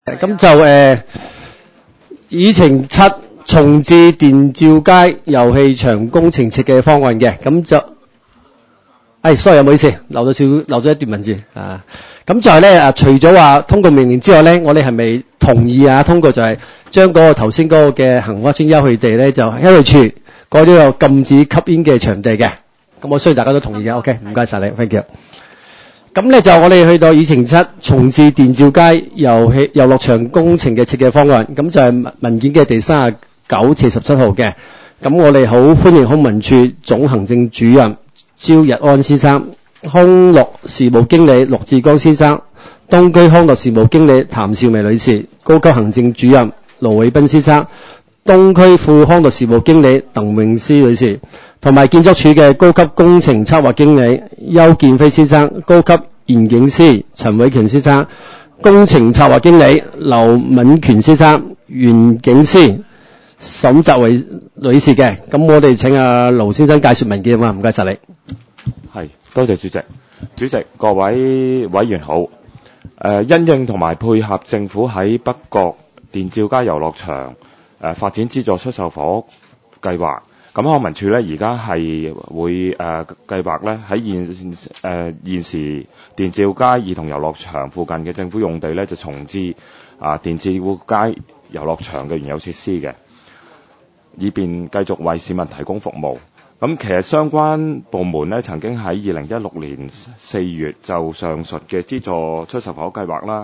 咁就議程7重置電照街遊戲場工程設計方案嘅，咁就sorry 唔好意思，留咗一段文字啊。咁就係咧除咗話通過命令之外咧，我哋係咪同意通過就係將嗰個頭先嗰個嘅杏花村休憩地咧，就休憩處改咗有禁止吸煙嘅場地嘅。咁我相信大家都同意嘅。OK， 唔該晒你 ，thank you。咁咧就我哋去到議程7重置電照街遊樂場工程嘅設計方案，咁就係文件嘅第39/17號嘅。咁我哋好歡迎康文署總行政主任招日安先生、康樂事務經理陸志剛先生、東區康樂事務經理譚兆薇女士、高級行政主任盧偉斌先生、東區副康樂事務經理鄧詠詩女士，同埋建築署嘅高級工程策劃經理邱建輝先生、高級園景師陳偉權先生、工程策劃經理劉敏權先生、園景師沈澤維女士嘅。咁我哋請阿盧先生介紹文件啊嘛，唔該晒你。 係，多謝主席。主席，各位委員好。因應同埋配合政府喺北角電照街遊樂場發展資助出售房屋計劃，咁康文署咧而家係會計劃咧喺現時電照街兒童遊樂場附近嘅政府用地咧，就重置電照街遊樂場嘅原有設施嘅，以便繼續為市民提供服務。咁其實相關部門咧曾經喺2016年4月就上述嘅資助出售房屋計劃啦、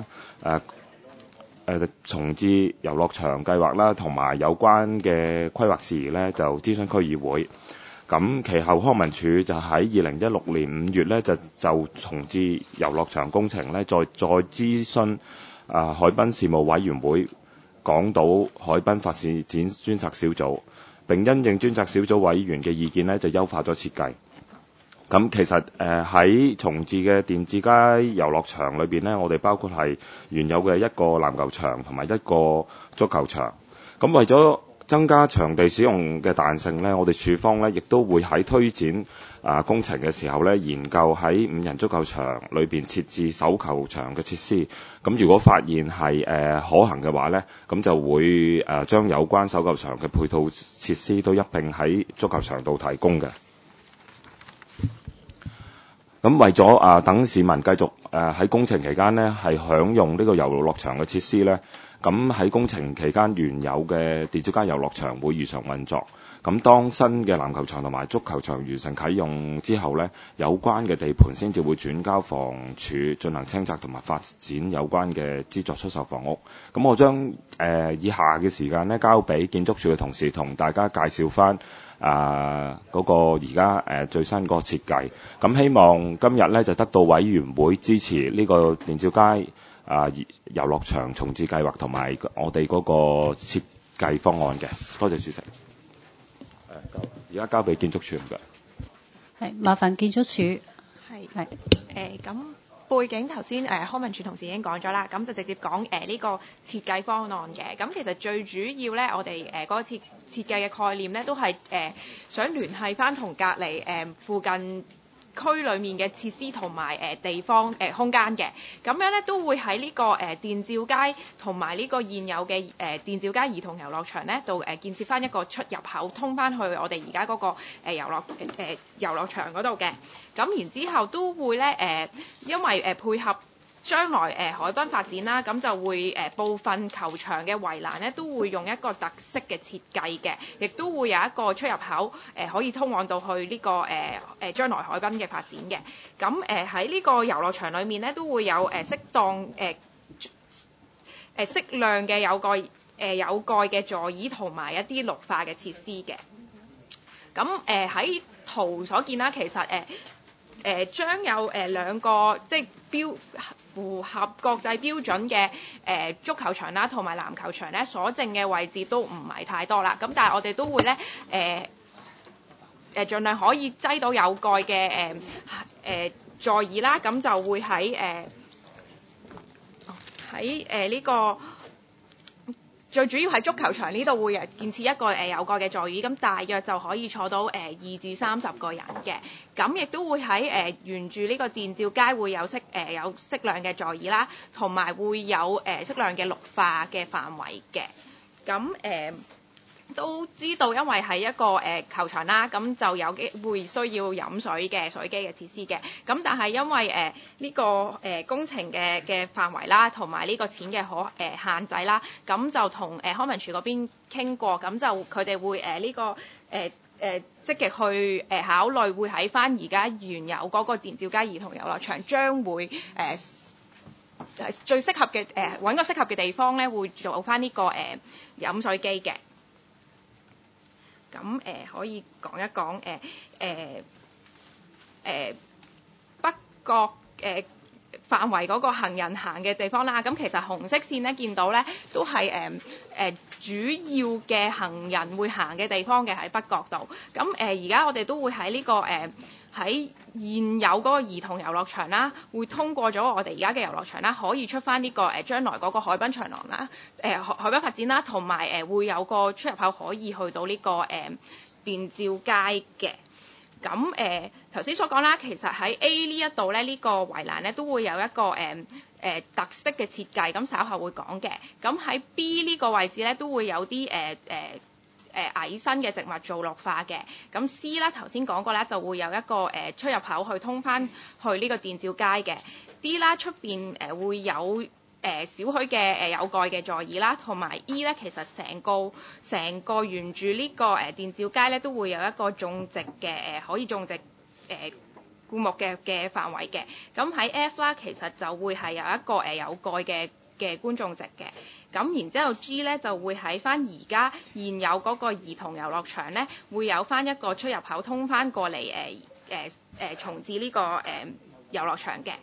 重置遊樂場計劃啦，同埋有關嘅規劃事宜咧，就諮詢區議會。咁其後康文署就喺2016年5月咧就重置遊樂場工程咧，再諮詢海濱事務委員會、港島海濱發展專責小組，並因應專責小組委員嘅意見咧，就優化咗設計。咁其實喺重置嘅電照街遊樂場裏邊咧，我哋包括係原有嘅一個籃球場同埋一個足球場。咁為咗增加場地使用嘅彈性咧，我哋署方咧亦都會喺推展工程嘅時候咧，研究喺5人足球場裏邊設置手球場嘅設施。咁如果發現係可行嘅話咧，咁就會將有關手球場嘅配套設施都一併喺足球場度提供嘅。咁為咗等市民繼續喺工程期間呢係享用呢個遊樂場嘅設施呢，咁喺工程期間原有嘅電照街遊樂場會如常運作。咁當新嘅籃球場同埋足球場完成啟用之後呢，有關嘅地盤先至會轉交房署進行清拆同埋發展有關嘅資助出售房屋。咁我將以下嘅時間呢交俾建築署嘅同事同大家介紹翻嗰個而家最新個設計。咁希望今日呢就得到委員會支持呢個電照街遊樂場重置計劃同埋我哋嗰個設計方案嘅。多謝主席。而家交俾建築署唔該。 係，麻煩建築署。 係。咁背景頭先康文署同事已經講咗啦，咁就直接講呢個設計方案嘅。咁其實最主要咧，我哋嗰個設計嘅概念咧，都係想聯繫翻同隔離附近區裏面嘅設施同埋地方空間嘅，咁樣咧都會喺呢個電照街同埋呢個現有嘅電照街兒童遊樂場咧度建設翻一個出入口，通翻去我哋而家嗰個遊樂場嗰度嘅。咁然之後都會咧因為配合將來海濱發展啦，咁就會部分球場嘅圍欄咧都會用一個特色嘅設計嘅，亦都會有一個出入口可以通往到去呢個將來海濱嘅發展嘅。咁喺呢個遊樂場裏面咧都會有適量嘅有蓋嘅座椅同埋一啲綠化嘅設施嘅。咁喺圖所見啦，其實將有兩個即係符合國際標準嘅足球場啦，同埋籃球場咧，所剩嘅位置都唔係太多啦。咁但係我哋都會咧盡量可以擠到有蓋嘅座椅啦，咁就會喺呢個最主要喺足球場呢度會建設一個有蓋嘅座椅，咁大約就可以坐到2至30個人嘅。咁亦都會喺沿住呢個電照街會有適量嘅座椅啦，同埋會有適量嘅綠化嘅範圍嘅。咁都知道，因為係一個球場啦，咁就有機會需要飲水嘅水機嘅設施嘅。咁但係因為呢個工程嘅範圍啦，同埋呢個錢嘅限制啦，咁就同康文署嗰邊傾過，咁就佢哋會積極去考慮，會喺翻而家原有嗰個電照街兒童遊樂場將會最適合嘅揾個適合嘅地方咧，會做翻呢個飲水機嘅。咁可以講一講北角範圍嗰個行人行嘅地方啦。咁其實紅色線咧見到咧都係主要嘅行人會行嘅地方嘅喺北角度。咁而家我哋都會喺呢個喺現有嗰個兒童遊樂場啦，會通過咗我哋而家嘅遊樂場啦，可以出翻呢個將來嗰個海濱長廊啦，海濱發展啦，同埋會有個出入口可以去到呢個電照街嘅。咁頭先所講啦，其實喺 A 呢一度咧，呢個圍欄咧都會有一個特色嘅設計，咁稍後會講嘅。咁喺 B 呢個位置咧都會有啲矮身嘅植物做綠化嘅。咁 C 啦，頭先講過啦，就會有一個出入口去通翻去呢個電照街嘅。D 啦，出邊會有少許嘅有蓋嘅座椅啦，同埋 E 咧，其實成個沿住呢個電照街咧都會有一個種植嘅可以種植灌木嘅範圍嘅。咁喺 F 啦，其實就會係有一個有蓋嘅觀眾席嘅。咁然之後 G 咧就會喺翻而家現有嗰個兒童遊樂場咧，會有翻一個出入口通翻過嚟重置呢個遊樂場嘅。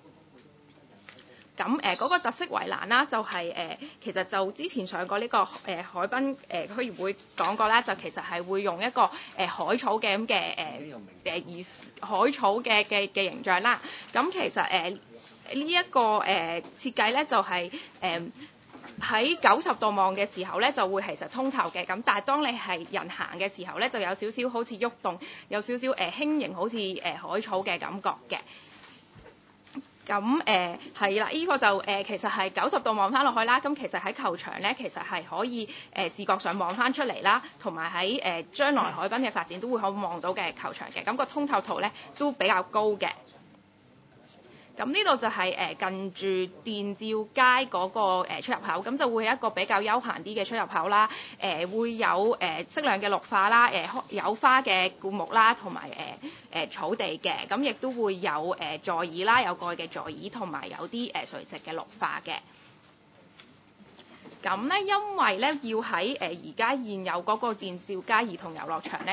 咁嗰個特色圍欄啦，就係其實就之前上過呢個海濱區議會講過啦，就其實係會用一個海草嘅咁嘅海草嘅形象啦。咁其實呢一個設計咧，就係喺90度望嘅時候咧，就會其實通透嘅。咁但係當你係人行嘅時候咧，就有少少好似喐動，有少少輕盈，好似海草嘅感覺嘅。咁係啦，呢個就其實係90度望翻落去啦。咁其實喺球場咧，其實係可以視覺上望翻出嚟啦，同埋喺將來海濱嘅發展都會可以望到嘅球場嘅。咁個通透度咧都比較高嘅。咁呢度就係近住電照街嗰個出入口，咁就會係一個比較悠閒啲嘅出入口啦。會有適量嘅綠化啦，有花嘅灌木啦，同埋草地嘅。咁亦都會有座椅啦，有蓋嘅座椅，同埋有啲垂直嘅綠化嘅。咁咧，因為咧要喺而家現有嗰個電照街兒童遊樂場咧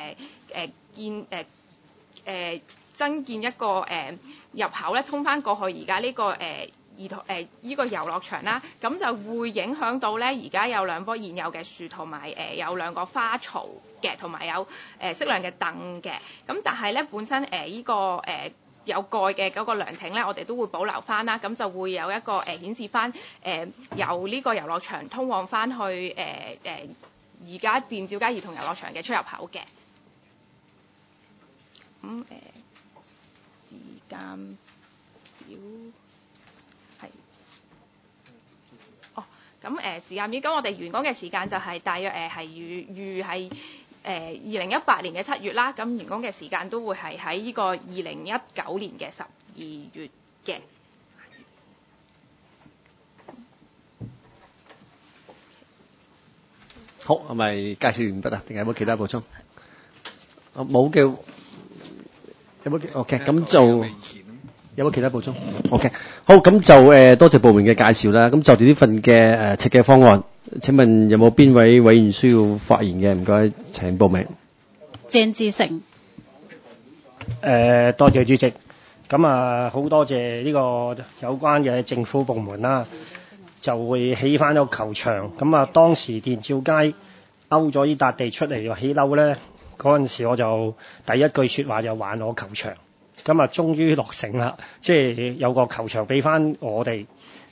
增建一個入口咧，通翻過去而家呢個呢個遊樂場啦，咁就會影響到咧而家有2棵現有嘅樹，同埋有2個花槽嘅，同埋有適量嘅凳嘅。咁但係咧本身呢個有蓋嘅嗰個涼亭咧，我哋都會保留翻啦。咁就會有一個顯示翻由呢個遊樂場通往翻去而家電照街兒童遊樂場嘅出入口嘅。咁時間表係咁時間表，咁我哋完工嘅時間就係大約係預係2018年嘅7月啦。咁完工嘅時間都會係喺呢個2019年嘅12月嘅。 好，係咪介紹完畢啊？定係有冇其他補充？冇嘅。有冇 ？OK， 咁就有冇其他補充 ？OK， 好，咁就多謝部門嘅介紹啦。咁就住呢份嘅設計方案，請問有冇邊位委員需要發言嘅？唔該，請報名。 鄭志成。 多謝主席。咁啊，好多謝呢個有關嘅政府部門啦，就會起翻一個球場。咁啊，當時電照街勾咗呢笪地出嚟起樓咧。嗰陣時我就第一句説話就還我球場，咁啊終於落成啦，即係有個球場俾翻我哋。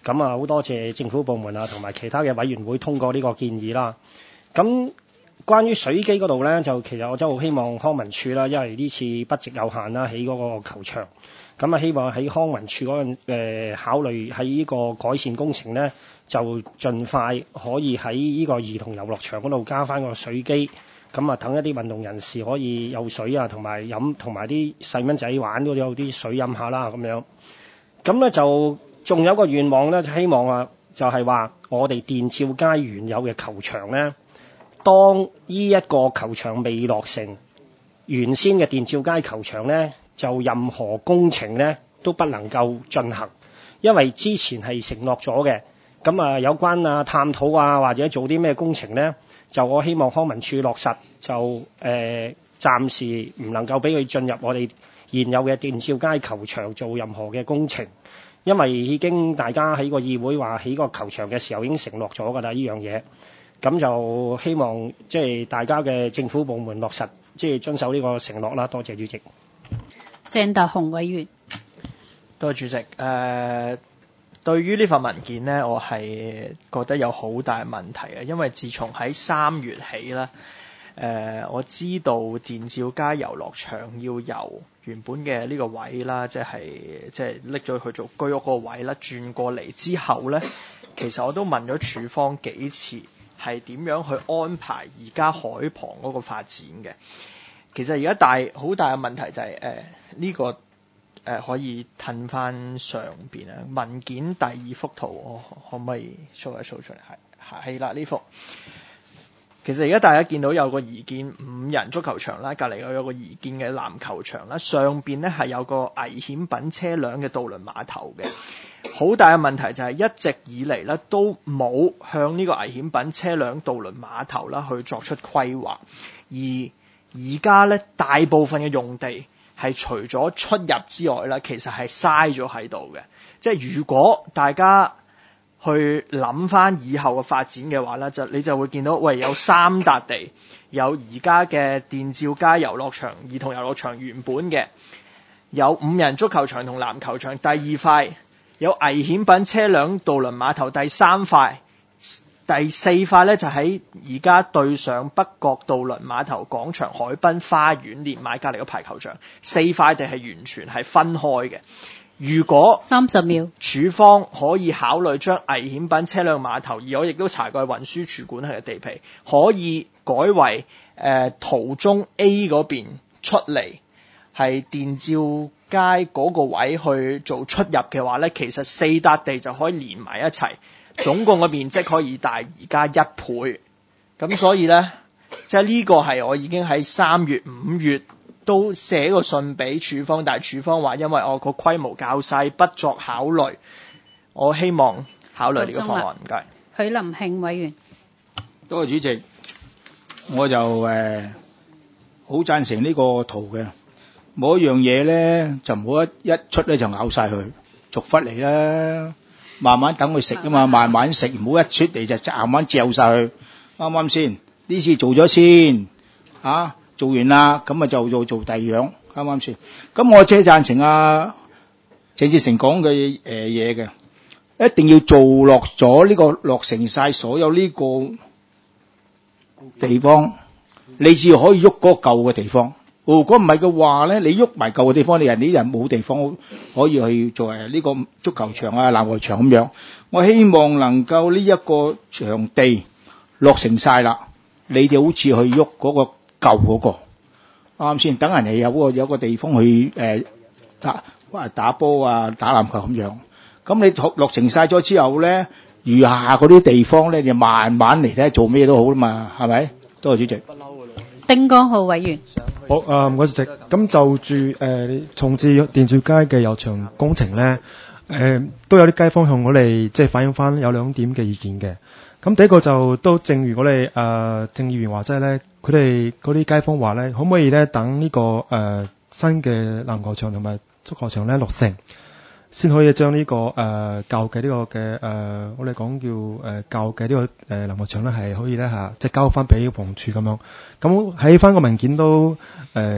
咁啊好多謝政府部門啊同埋其他嘅委員會通過呢個建議啦。咁關於水機嗰度呢，就其實我真係好希望康文署啦，因為呢次budget有限啦，起嗰個球場，咁啊希望喺康文署嗰陣考慮喺呢個改善工程呢，就盡快可以喺呢個兒童遊樂場嗰度加翻個水機，咁啊等一啲運動人士可以有水啊，同埋飲，同埋啲細蚊仔玩都有啲水飲下啦咁樣。咁呢就仲有個願望呢，希望啊就係話我哋電照街原有嘅球場呢，當呢一個球場未落成，原先嘅電照街球場呢，就任何工程呢都不能夠進行，因為之前係承諾咗嘅。咁啊有關啊探討啊或者做啲咩工程呢，就我希望康文署落實，就暫時唔能夠俾佢進入我哋現有嘅電照街球場做任何嘅工程，因為已經大家喺個議會話起個球場嘅時候已經承諾咗㗎啦呢樣嘢。咁就希望即係大家嘅政府部門落實，即係遵守呢個承諾啦。多謝主席。 鄭達鴻委員。 多謝主席。對於呢份文件呢，我係覺得有好大問題嘅，因為自從喺3月起啦，我知道電照街遊樂場要由原本嘅呢個位啦，即係拎咗去做居屋個位啦，轉過嚟之後呢，其實我都問咗署方幾次，係點樣去安排而家海旁嗰個發展嘅。其實而家好大嘅問題就係呢個可以褪翻上邊啊，文件第2幅圖我可唔可以 show 一 show 出嚟？係啦，呢幅。其實而家大家見到有個擬建5人足球場啦，隔離有個擬建嘅籃球場啦，上邊咧係有個危險品車輛嘅渡輪碼頭嘅。好大嘅問題就係一直以嚟咧都冇向呢個危險品車輛渡輪碼頭啦去作出規劃，而家咧大部分嘅用地係除咗出入之外啦，其實係嘥咗喺度嘅。即係如果大家去諗翻以後嘅發展嘅話咧，你就會見到，喂，有3笪地，有而家嘅電照街遊樂場、兒童遊樂場原本嘅，有5人足球場同籃球場，第2塊有危險品車輛渡輪碼頭，第3塊，第4塊咧就喺而家對上北角渡輪碼頭廣場海濱花園連埋隔離嘅排球場，4塊地係完全係分開嘅。如果 30秒， 署方可以考慮將危險品車輛碼頭，而我亦都查過運輸署管轄嘅地皮，可以改為圖中 A 嗰邊出嚟，係電照街嗰個位去做出入嘅話呢，其實4笪地就可以連埋一齊，總共嘅面積可以大而家1倍。咁所以呢，即係呢個係我已經喺3月、5月都寫個信俾署方，但係署方話因為我個規模較細，不作考慮。我希望考慮呢個方案。唔該。 許林慶委員。 多謝主席，我就好贊成呢個圖嘅。冇一樣嘢咧就唔好一出咧就咬晒佢，逐忽嚟啦，慢慢等佢食啊嘛，慢慢食，唔好一出嚟就慢慢嚼晒佢，啱啱先？呢次做咗先，做完啦，咁啊就做第二樣，啱啱先？咁我即係贊成鄭志成講嘅嘢嘅，一定要做落咗呢個落成晒所有呢個地方，你至可以喐嗰個舊嘅地方。如果唔係嘅話咧，你喐埋舊嘅地方，你人冇地方可以去做呢個足球場啊、籃球場咁樣。我希望能夠呢一個場地落成晒啦，你哋好似去喐嗰個舊嗰個，啱先？等人哋有個地方去打波啊、打籃球咁樣。咁你落成晒咗之後咧，餘下嗰啲地方咧就慢慢嚟睇，做咩都好啦嘛，係咪？多謝主席。 丁江浩委員。 好唔該主席。咁就住重置電照街嘅遊場工程咧，都有啲街坊向我哋即係反映翻有2點嘅意見嘅。咁第一個就都正如我哋鄭議員話齋咧，佢哋嗰啲街坊話咧，可唔可以咧等呢個新嘅籃球場同埋足球場咧落成，先可以將呢個舊嘅呢個嘅我哋講叫舊嘅呢個籃球場咧係可以咧即係交翻俾房署咁樣。咁喺翻個文件都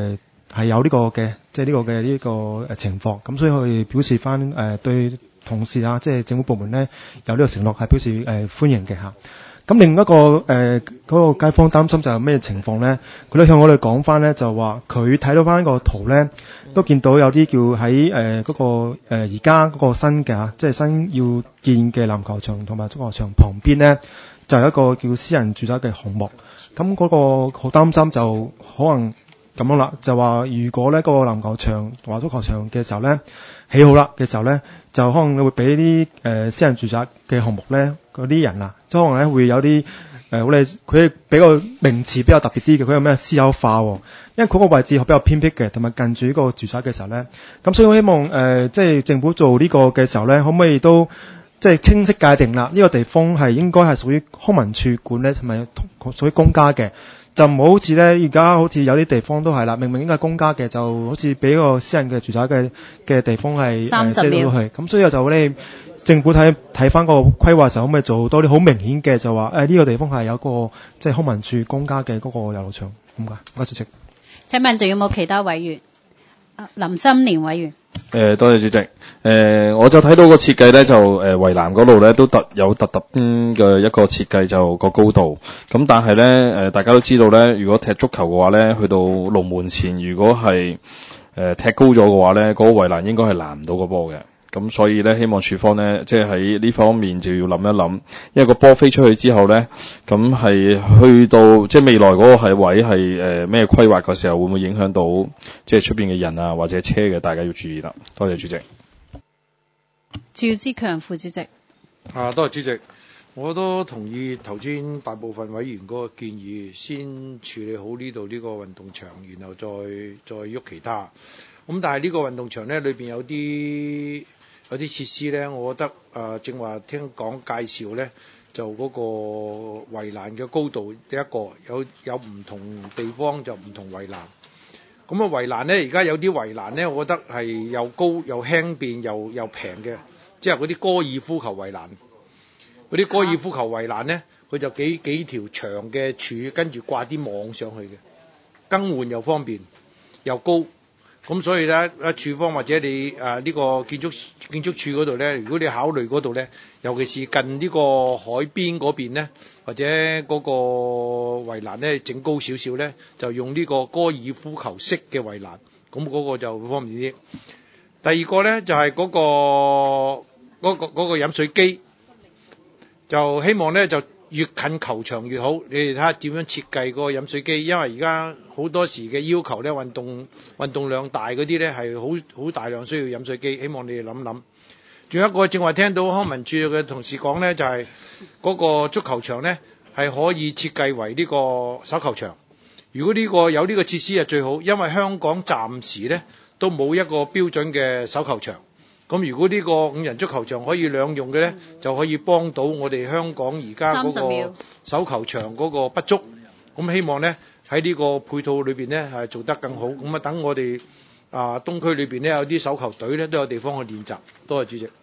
係有呢個嘅，即係呢個情況，咁所以佢表示翻對同事啊，即係政府部門咧有呢個承諾係表示歡迎嘅嚇。咁另一個嗰個街坊擔心就係咩情況咧？佢都向我哋講翻咧，就話佢睇到翻個圖咧，都見到有啲叫喺嗰個而家嗰個新嘅即係新要建嘅籃球場同埋足球場旁邊咧，就有一個叫私人住宅嘅項目。咁嗰個好擔心就可能咁樣啦，就話如果咧嗰個籃球場同埋足球場嘅時候咧起好啦嘅時候咧，就可能會俾啲私人住宅嘅項目咧嗰啲人啊，即係可能咧會有啲佢比較名詞比較特別啲嘅，佢有咩私有化喎？因為嗰個位置比較偏僻嘅，同埋近住呢個住宅嘅時候咧，咁所以我希望即係政府做呢個嘅時候咧，可唔可以都即係清晰界定啦？呢個地方係應該係屬於康文署管理，同埋屬於公家嘅。就唔好似咧，而家好似有啲地方都係啦，明明應該係公家嘅，就好似俾個私人嘅住宅嘅地方係 30秒去。咁所以就咧，政府睇翻個規劃時候，可唔可以做多啲好明顯嘅，就話呢個地方係有個即係康文署公家嘅嗰個遊樂場咁㗎。唔該，主席。 請問仲有冇其他委員？林心年委員。 多謝主席。我就睇到個設計咧，就圍欄嗰度咧都有特嘅一個設計，就個高度。咁但係咧大家都知道咧，如果踢足球嘅話咧，去到龍門前，如果係踢高咗嘅話咧，嗰個圍欄應該係攔唔到個波嘅。咁所以咧，希望署方咧，即係喺呢方面就要諗一諗，因為個波飛出去之後咧，咁係去到即係未來嗰個係位係咩規劃嘅時候，會唔會影響到即係出邊嘅人啊或者車嘅？大家要注意啦。多謝主席。 趙志強副主席。 多謝主席，我都同意頭先大部分委員嗰個建議，先處理好呢度呢個運動場，然後再喐其他。咁但係呢個運動場咧，裏邊有啲設施咧，我覺得正話聽講介紹咧，就嗰個圍欄嘅高度一個有唔同地方就唔同圍欄。咁啊圍欄咧，而家有啲圍欄咧，我覺得係又高又輕便又平嘅，即係嗰啲高爾夫球圍欄。嗰啲高爾夫球圍欄咧，佢就幾條長嘅柱，跟住掛啲網上去嘅，更換又方便又高。咁所以咧，署方或者你呢個建築署嗰度咧，如果你考慮嗰度咧，尤其是近呢個海邊嗰邊咧，或者嗰個圍欄咧整高少少咧，就用呢個高爾夫球式嘅圍欄，咁嗰個就會方便啲。第二個咧就係嗰個飲水機，就希望咧就越近球場越好。你哋睇下點樣設計嗰個飲水機，因為而家好多時嘅要求咧，運動量大嗰啲咧係好大量需要飲水機，希望你哋諗諗。仲有一個正話聽到康文署嘅同事講咧，就係嗰個足球場咧係可以設計為呢個手球場。如果有呢個設施係最好，因為香港暫時咧都冇一個標準嘅手球場。咁如果呢個5人足球場可以兩用嘅咧，就可以幫到我哋香港而家嗰個手球場嗰個不足。咁希望咧喺呢個配套裏邊咧係做得更好。咁啊等我哋東區裏邊咧有啲手球隊咧都有地方去練習。多謝主席。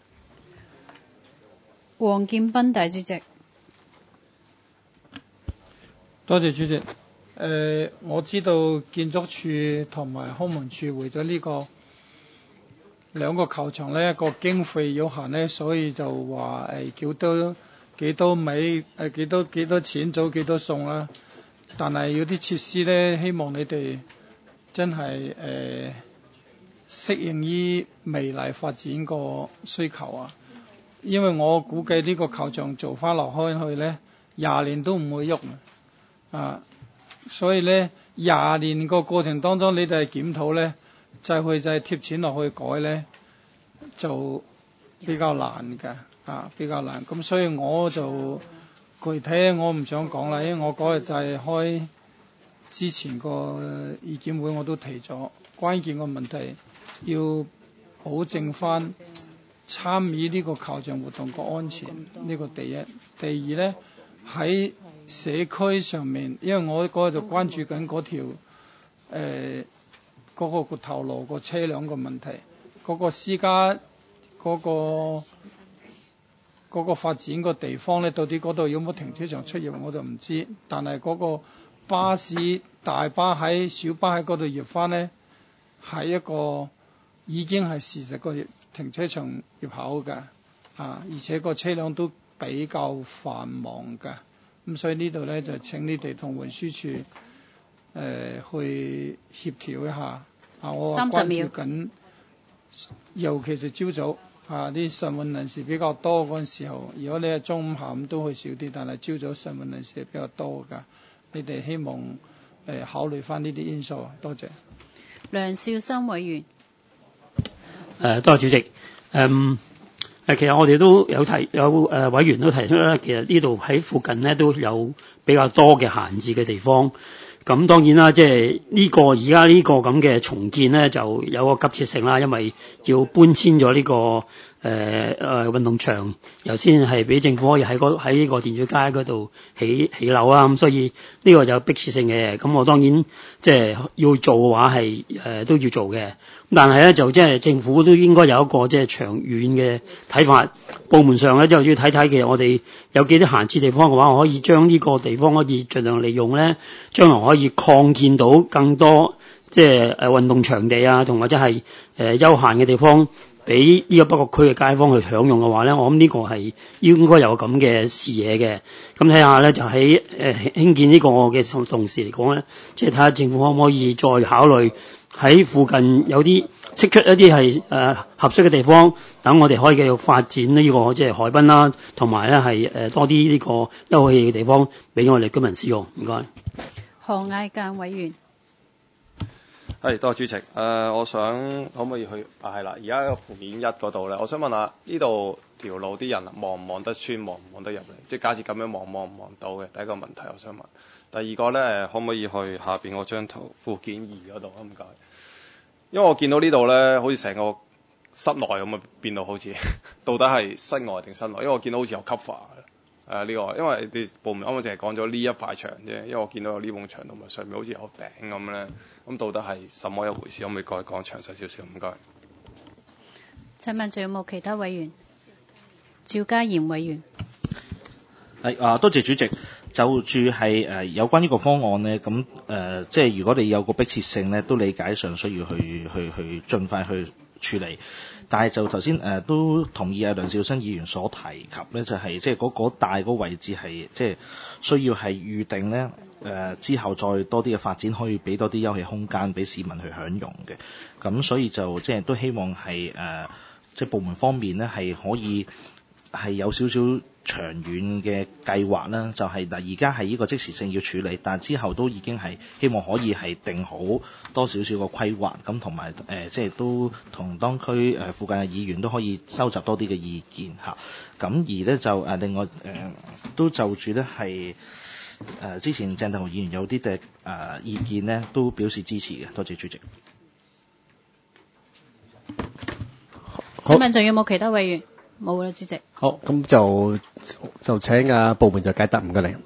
黃建斌大主席。 多謝主席。我知道建築署同埋康文署為咗呢個兩個球場咧個經費有限咧，所以就話叫多幾多米幾多錢組幾多餸啦。但係有啲設施咧，希望你哋真係適應於未來發展個需求啊。因為我估計呢個球場做翻落開去咧，20年都唔會喐啊。所以咧20年個過程當中，你哋係檢討咧，就係貼錢落去改咧，就比較難嘅比較難。咁所以我就具體我唔想講啦，因為我嗰日就係開之前個意見會，我都提咗關鍵個問題，要保證翻參與呢個球場活動個安全，呢個第一。第二咧喺社區上面，因為我嗰日就關注緊嗰條嗰個頭路個車輛個問題，嗰個私家嗰個發展個地方咧，到底嗰度有冇停車場出現我就唔知，但係嗰個巴士大巴喺小巴喺嗰度入翻呢，係一個已經係事實個停車場入口嘅，而且個車輛都比較繁忙嘅，咁所以呢度呢，就請你哋同運輸處去協調一下，我關注緊，尤其是朝早啲晨運人士比較多嗰陣時候，如果你係中午下午都會少啲，但係朝早晨運人士係比較多㗎，你哋希望考慮翻呢啲因素，多謝。 梁少生委員。 多謝主席。其實我哋都有委員都提出啦，其實呢度喺附近呢都有比較多嘅閒置嘅地方。咁當然啦，即係呢個而家呢個咁嘅重建呢，就有個急切性啦，因為要搬遷咗呢個運動場，由先係俾政府可以喺呢個電柱街嗰度起樓啦，咁所以呢個就有迫切性嘅。咁我當然即係要做嘅話係都要做嘅。但係咧就即係政府都應該有一個即係長遠嘅睇法，部門上咧就要睇睇，其實我哋有幾啲閒置地方嘅話，我可以將呢個地方可以盡量利用咧，將來可以擴建到更多即係運動場地啊，同或者係休閒嘅地方，俾呢個北角區嘅街坊去享用嘅話咧，我諗呢個係應該有咁嘅視野嘅。咁睇下咧就喺興建呢個嘅同時嚟講咧，即係睇下政府可唔可以再考慮喺附近有啲釋出一啲係合適嘅地方，等我哋可以繼續發展呢個即係海濱啦，同埋咧係多啲呢個休憩嘅地方俾我哋居民使用。唔該。 何艾間委員。 係，多謝主席。我想可唔可以去係啦？而家個附件1嗰度咧，我想問下呢度條路啲人望唔望得穿，望唔望得入嚟？即係假設咁樣望唔望到嘅？第一個問題我想問。第二個咧，可唔可以去下邊嗰張圖附件2嗰度啊？唔該。因為我見到呢度咧，好似成個室內咁啊，變到好似到底係室外定室內？因為我見到好似有 cover 呢個，因為你部門啱啱淨係講咗呢一塊牆啫，因為我見到有呢埲牆同埋上面好似有頂咁咧，咁到底係什麼一回事？可唔可以再講詳細少少？唔該。 請問仲有冇其他委員？趙家賢委員。 多謝主席。就住係有關呢個方案呢，咁即係如果你有個迫切性呢，都理解上需要去盡快去處理。但係就頭先都同意梁兆新議員所提及呢，就係即係嗰大個位置係即係需要係預定呢，之後再多啲嘅發展，可以俾多啲休憩空間俾市民去享用嘅。咁所以就即係都希望係即係部門方面呢，係可以係有少少長遠嘅計劃啦，就係嗱，而家係呢個即時性要處理，但之後都已經係希望可以係定好多少少個規劃，咁同埋即係都同當區附近嘅議員都可以收集多啲嘅意見嚇。咁而咧就另外都就住咧係之前鄭德豪議員有啲嘅意見咧，都表示支持嘅。多謝主席。 請問仲有冇其他委員？冇啦，主席。 好，咁就請部門就解答，唔該你。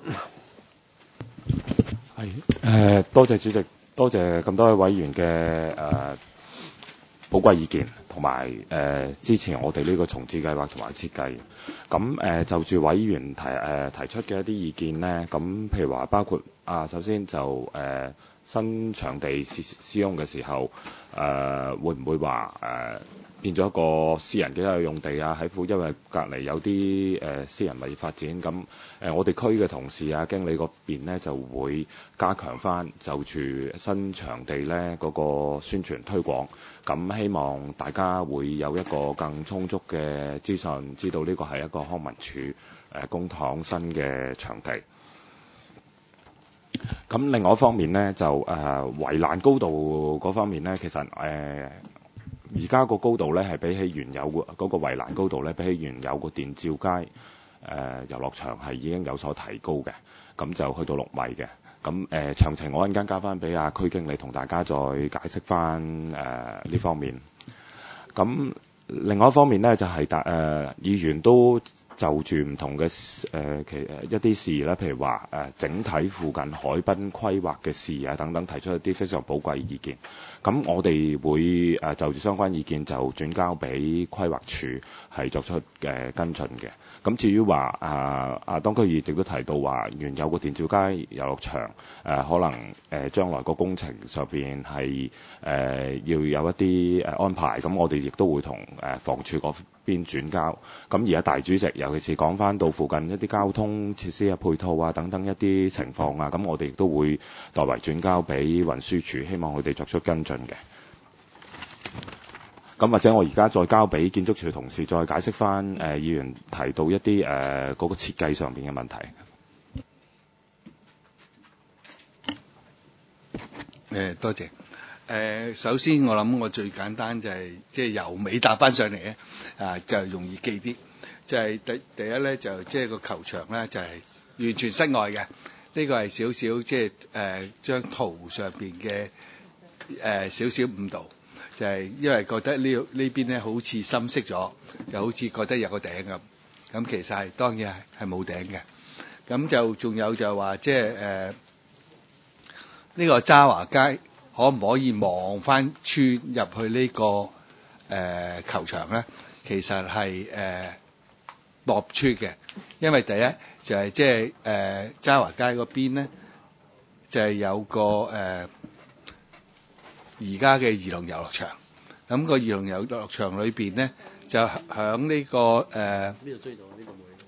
係多謝主席，多謝咁多位委員嘅寶貴意見，同埋支持我哋呢個重置計劃同埋設計。咁就住委員提出嘅一啲意見咧，咁譬如話包括首先就新場地使用嘅時候，會唔會話變咗一個私人嘅用地啊？因為隔離有啲私人物業發展，咁我哋區嘅同事經理嗰邊咧就會加強翻就住新場地咧嗰個宣傳推廣，咁希望大家會有一個更充足嘅資訊，知道呢個係一個康文署公帑新嘅場地。咁另外一方面咧，就圍欄高度嗰方面咧，其實而家個高度咧係比起原有嗰個圍欄高度咧，比起原有個電照街遊樂場係已經有所提高嘅，咁就去到6米嘅。咁詳情我一陣間交翻俾區經理同大家再解釋翻呢方面。咁另外一方面咧，就係議員都就住唔同嘅一啲事咧，譬如話整體附近海濱規劃嘅事啊等等，提出一啲非常寶貴意見。咁我哋會就住相關意見就轉交俾規劃署係作出跟進嘅。咁至於話當區議員亦都提到話，原有個電照街遊樂場可能將來個工程上邊係要有一啲安排，咁我哋亦都會同房署嗰邊轉交。咁而家大主席尤其是講翻到附近一啲交通設施啊、配套啊等等一啲情況啊，咁我哋亦都會代為轉交俾運輸署，希望佢哋作出跟進嘅。咁或者我而家再交俾建築署同事再解釋翻議員提到一啲嗰個設計上邊嘅問題。 多謝。首先我諗我最簡單就係即係由尾答翻上嚟咧，就容易記啲。就係第一咧就即係個球場咧就係完全室外嘅，呢個係少少即係張圖上邊嘅少少誤導。就係因為覺得呢邊咧好似深色咗，又好似覺得有個頂咁，咁其實係當然係冇頂嘅。咁就仲有就係話即係呢個渣華街可唔可以望翻穿入去呢個球場咧？其實係望唔穿嘅，因為第一就係即係渣華街嗰邊咧就係有個而家嘅兒童遊樂場，咁個兒童遊樂場裏邊咧就響呢個呢度追到呢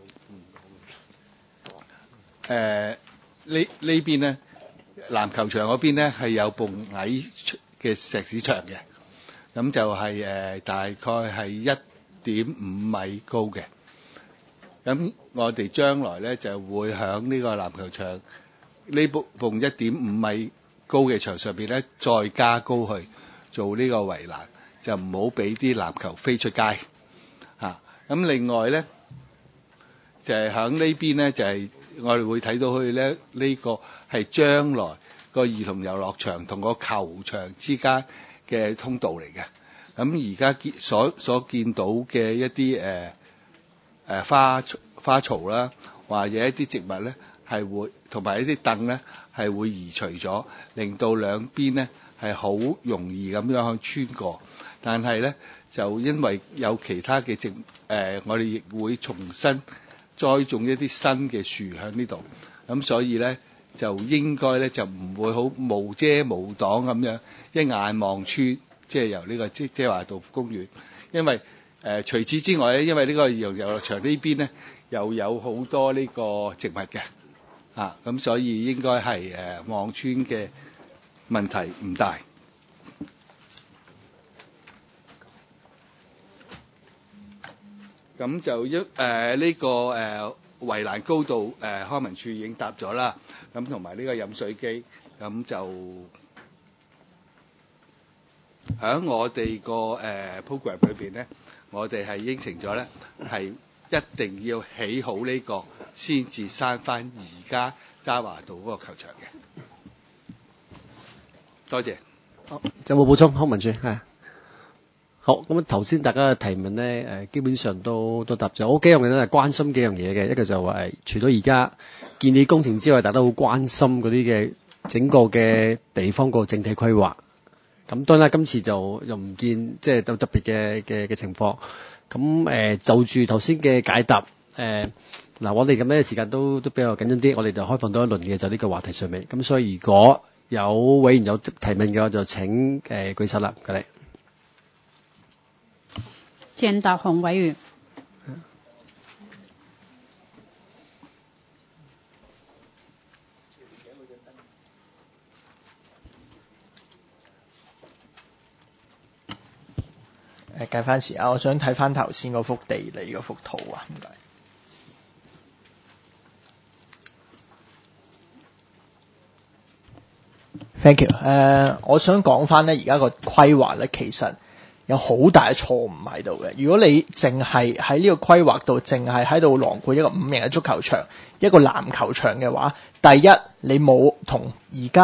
個冇呢邊咧籃球場嗰邊咧係有埲矮嘅石屎牆嘅，咁就係大概係1.5米高嘅。咁我哋將來咧就會響呢個籃球場呢埲1.5米高嘅牆上邊咧，再加高去做呢個圍欄，就唔好俾啲籃球飛出街嚇。咁另外咧，就係響呢邊咧，就係我哋會睇到佢咧，呢個係將來個兒童遊樂場同個球場之間嘅通道嚟嘅。咁而家所見到嘅一啲花槽啦，或者一啲植物咧，係會同埋一啲凳咧係會移除咗，令到兩邊咧係好容易咁樣穿過。但係咧就因為有其他嘅我哋亦會重新栽種一啲新嘅樹喺呢度，咁所以咧就應該咧就唔會好無遮無擋咁樣一眼望穿，即係由呢個遮華道公園。因為除此之外咧，因為呢個兒童遊樂場呢邊咧又有好多呢個植物嘅。咁所以應該係望穿嘅問題唔大。咁就呢個圍欄高度康文署已經答咗啦。咁同埋呢個飲水機，咁就喺我哋個program 裏邊咧，我哋係應承咗咧係一定要起好呢個先至閂翻而家渣華道嗰個球場嘅。多謝。 好，有冇補充？康文署係。好，咁頭先大家嘅提問咧，基本上都答咗。我幾樣嘢咧係關心幾樣嘢嘅，一個就係除咗而家建議工程之外，大家都好關心嗰啲嘅整個嘅地方個整體規劃。咁當然啦，今次就又唔見即係有特別嘅情況。咁就住頭先嘅解答，嗱我哋咁樣嘅時間都比較緊張啲，我哋就開放多一輪嘅就呢個話題上面。咁所以如果有委員有提問嘅話，就請舉手啦，唔該你。 鄭達鴻委員。 計翻時啊，我想睇翻頭先嗰幅地理嗰幅圖啊，唔該。Thank you。我想講翻咧，而家個規劃咧，其實有好大嘅錯誤喺度嘅。如果你淨係喺呢個規劃度，淨係喺度囊括一個5型嘅足球場、一個籃球場嘅話，第一你冇同而家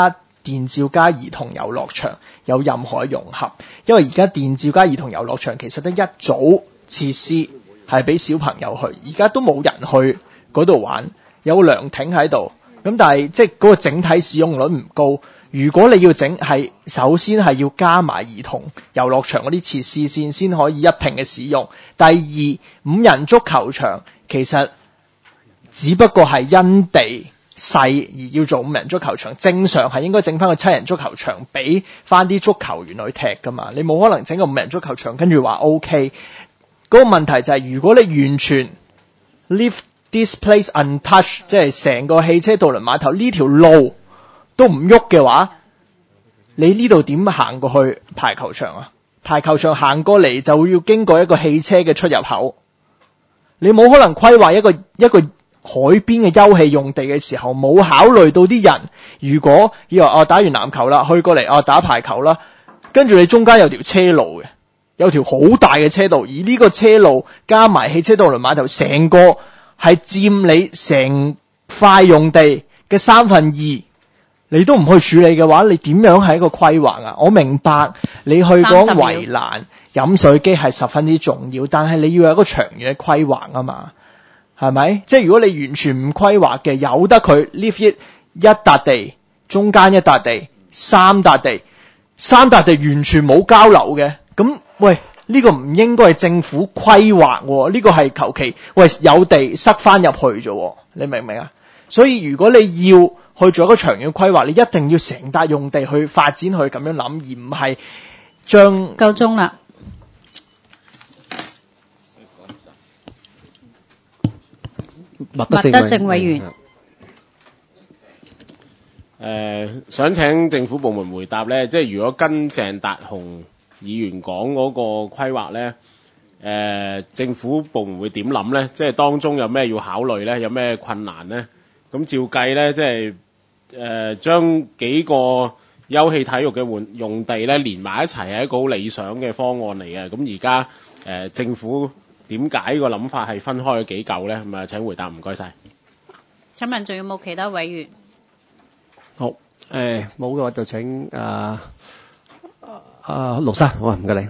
電照街兒童遊樂場有任何融合，因為而家電照街兒童遊樂場其實得一組設施係俾小朋友去，而家都冇人去嗰度玩，有個涼亭喺度，咁但係即係嗰個整體使用率唔高。如果你要整係首先係要加埋兒童遊樂場嗰啲設施先可以一併嘅使用。第二，5人足球場其實只不過係因地細而要做5人足球場，正常係應該整翻個7人足球場俾翻啲足球員去踢噶嘛，你冇可能整個5人足球場跟住話 OK。嗰個問題就係如果你完全 leave this place untouched， 即係成個汽車渡輪碼頭呢條路都唔喐嘅話，你呢度點行過去排球場啊？排球場行過嚟就要經過一個汽車嘅出入口，你冇可能規劃一個海邊嘅休憩用地嘅時候，冇考慮到啲人如果以為打完籃球啦，去過嚟打排球啦，跟住你中間有條車路嘅，有條好大嘅車道，而呢個車路加埋汽車渡輪碼頭，成個係佔你成塊用地嘅2/3，你都唔去處理嘅話，你點樣係一個規劃啊？我明白你去講圍欄飲水機係十分之重要，但係你要有一個長遠嘅規劃啊嘛，係咪？即係如果你完全唔規劃嘅，由得佢 leave it 一笪地，中間一笪地，3笪地完全冇交流嘅，咁喂呢個唔應該係政府規劃喎，呢個係求其喂有地塞翻入去啫，你明唔明啊？所以如果你要去做一個長遠規劃，你一定要成笪用地去發展去咁樣諗，而唔係將夠鐘啦。 麥德正委員， 想請政府部門回答咧，即係如果跟鄭達鴻議員講嗰個規劃咧，政府部門會點諗咧？即係當中有咩要考慮咧？有咩困難咧？咁照計咧，即係將幾個休憩體育嘅用地咧連埋一齊係一個好理想嘅方案嚟嘅。咁而家政府點解個諗法係分開咗幾嚿咧？咁啊，請回答，唔該晒。 請問仲有冇其他委員？ 好，冇嘅話就請盧生，好啊，唔該你。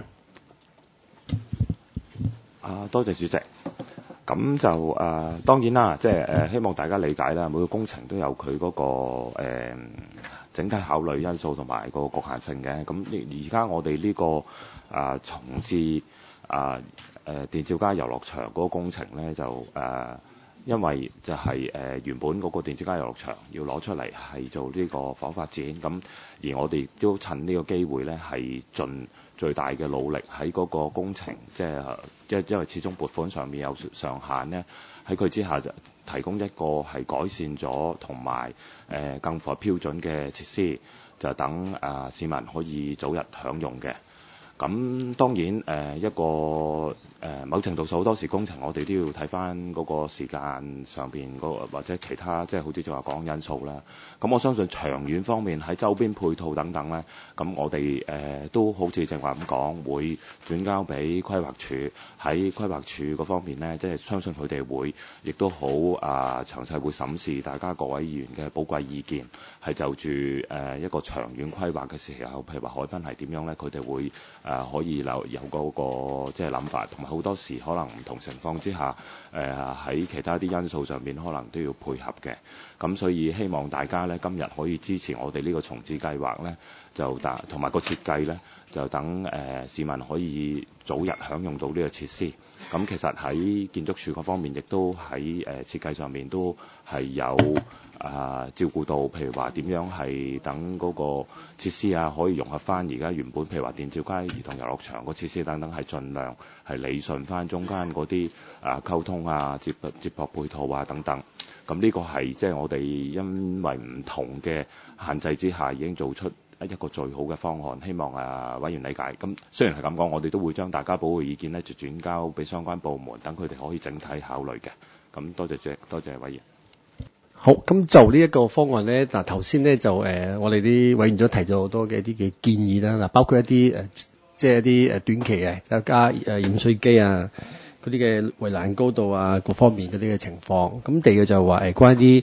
多謝主席。咁就當然啦，即係希望大家理解啦，每個工程都有佢嗰個整體考慮因素同埋個局限性嘅。咁而家我哋呢個重置電照街遊樂場嗰個工程咧，就因為就係原本嗰個電照街遊樂場要攞出嚟係做呢個房發展，咁而我哋都趁呢個機會咧係盡最大嘅努力喺嗰個工程，即係因為始終撥款上面有上限咧，喺佢之下就提供一個係改善咗同埋更符合標準嘅設施，就等市民可以早日享用嘅。咁當然一個某程度上好多時工程我哋都要睇翻嗰個時間上邊嗰個或者其他即係好似就話講因素啦。咁我相信長遠方面喺周邊配套等等咧，咁我哋都好似正話咁講，會轉交俾規劃署，喺規劃署嗰方面咧，即係相信佢哋會亦都好詳細會審視大家各位議員嘅寶貴意見，係就住一個長遠規劃嘅時候，譬如話海濱係點樣咧，佢哋會可以有嗰個即係諗法，同埋好多時可能唔同情況之下，喺其他啲因素上面可能都要配合嘅。咁所以希望大家咧今日可以支持我哋呢個重置計劃咧，就同埋個設計咧，就等市民可以早日享用到呢個設施。咁其實喺建築署嗰方面，亦都喺設計上面都係有照顧到，譬如話點樣係等嗰個設施可以融合翻而家原本，譬如話電照街兒童遊樂場個設施等等，係盡量係理順翻中間嗰啲溝通接駁配套等等。咁呢個係即係我哋因為唔同嘅限制之下，已經做出一個最好嘅方案，希望委員理解。咁雖然係咁講，我哋都會將大家寶貴意見咧就轉交俾相關部門，等佢哋可以整體考慮嘅。咁多謝多謝委員。 好，咁就呢一個方案咧，嗱頭先咧就我哋啲委員都提咗好多嘅一啲嘅建議啦，嗱包括一啲即係一啲短期嘅加飲水機嗰啲嘅圍欄高度各方面嗰啲嘅情況。咁第二個就係話關於啲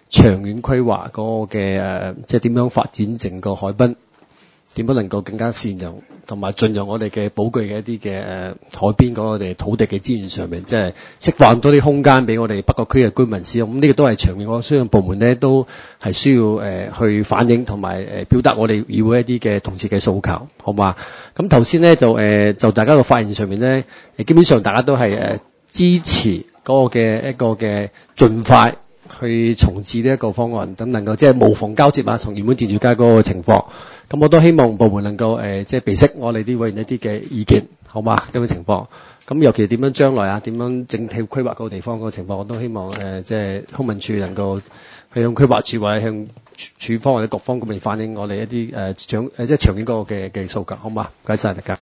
長遠規劃嗰個嘅即係點樣發展整個海濱，點樣能夠更加善用同埋進入我哋嘅寶具嘅一啲嘅海邊嗰個我哋土地嘅資源上面，即係釋放多啲空間俾我哋北角區嘅居民使用。咁呢個都係長遠，我相信部門咧都係需要去反映同埋表達我哋議會一啲嘅同事嘅訴求，好嘛？咁頭先咧就大家個發言上面咧，基本上大家都係支持嗰個嘅一個嘅盡快去重置呢一個方案，咁能夠即係無縫交接啊，同原本電照街嗰個情況。咁我都希望部門能夠即係備悉我哋啲委員一啲嘅意見，好嘛？咁嘅情況。咁尤其點樣將來啊，點樣整體規劃嗰個地方嗰個情況，我都希望即係康文署能夠去向規劃署或者向署方或者局方嗰邊反映我哋一啲即係長遠嗰個嘅訴求，好嘛？唔該晒大家。